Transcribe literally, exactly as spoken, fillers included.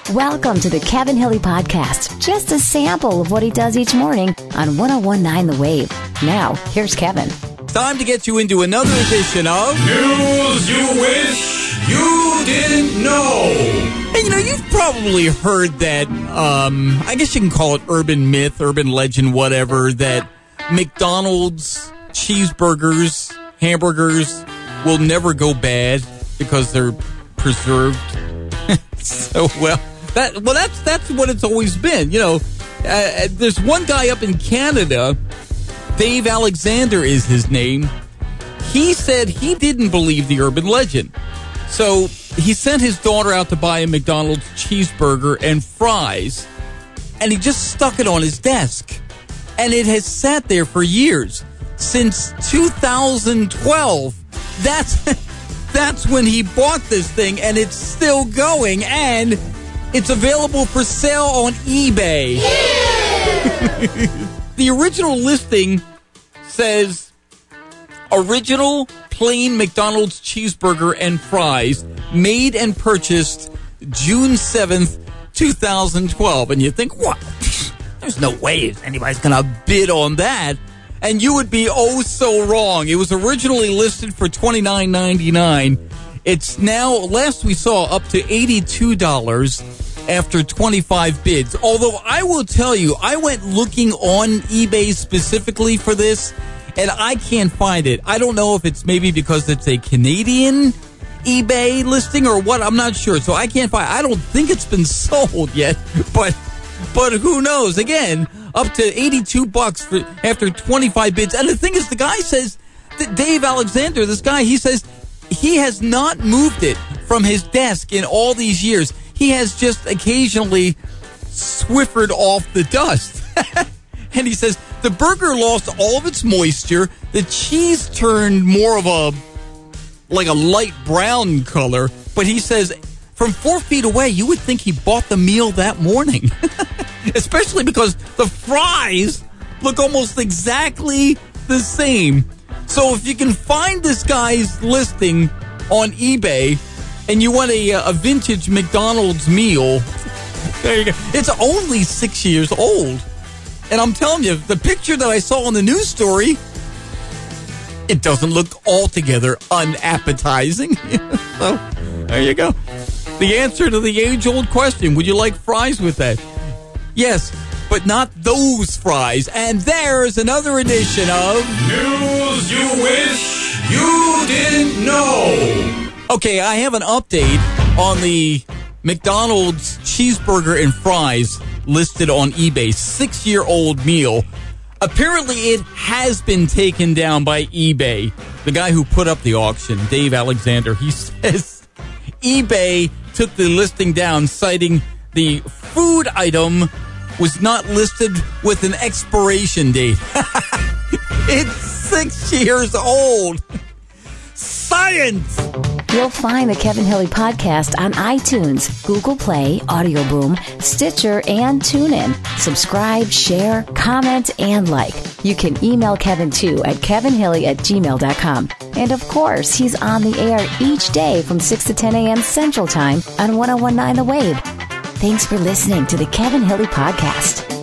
Welcome to the Kevin Hilly Podcast. Just a sample of what he does each morning on one oh one point nine The Wave. Now, here's Kevin. Time to get you into another edition of News You Wish You Didn't Know. Hey, you know, you've probably heard that, um, I guess you can call it urban myth, urban legend, whatever, that McDonald's cheeseburgers, hamburgers will never go bad because they're preserved. So, well, that well, that's that's what it's always been. You know, uh, there's one guy up in Canada, Dave Alexander is his name. He said he didn't believe the urban legend. So he sent his daughter out to buy a McDonald's cheeseburger and fries, and he just stuck it on his desk. And it has sat there for years. Since two thousand twelve. That's that's when he bought this thing, and it's still going, and it's available for sale on eBay. Yeah! The original listing says original plain McDonald's cheeseburger and fries made and purchased June seventh, twenty twelve. And you think, what? There's no way anybody's going to bid on that. And you would be oh so wrong. It was originally listed for twenty-nine ninety-nine. It's now, last we saw, up to eighty-two dollars after twenty-five bids. Although I will tell you, I went looking on eBay specifically for this, and I can't find it. I don't know if it's maybe because it's a Canadian eBay listing or what. I'm not sure. So I can't find it. I don't think it's been sold yet, but but who knows? Again, up to eighty-two bucks for, after twenty-five bids. And the thing is, the guy says, that Dave Alexander, this guy, he says he has not moved it from his desk in all these years. He has just occasionally swiffered off the dust. And he says the burger lost all of its moisture. The cheese turned more of a, like a light brown color. But he says from four feet away, you would think he bought the meal that morning. Especially because the fries look almost exactly the same. So if you can find this guy's listing on eBay and you want a, a vintage McDonald's meal, there you go. It's only six years old. And I'm telling you, the picture that I saw on the news story, it doesn't look altogether unappetizing. So there you go. The answer to the age-old question, would you like fries with that? Yes, but not those fries. And there's another edition of News You Wish You Didn't Know. Okay, I have an update on the McDonald's cheeseburger and fries listed on eBay. Six-year-old meal. Apparently, it has been taken down by eBay. The guy who put up the auction, Dave Alexander, he says eBay took the listing down, citing the food item was not listed with an expiration date. It's six years old. Science! You'll find the Kevin Hilly Podcast on iTunes, Google Play, Audio Boom, Stitcher, and TuneIn. Subscribe, share, comment, and like. You can email Kevin, too, at kevinhilly at gmail dot com. And, of course, he's on the air each day from six to ten a.m. Central Time on one oh one point nine The Wave. Thanks for listening to the Kevin Hilly Podcast.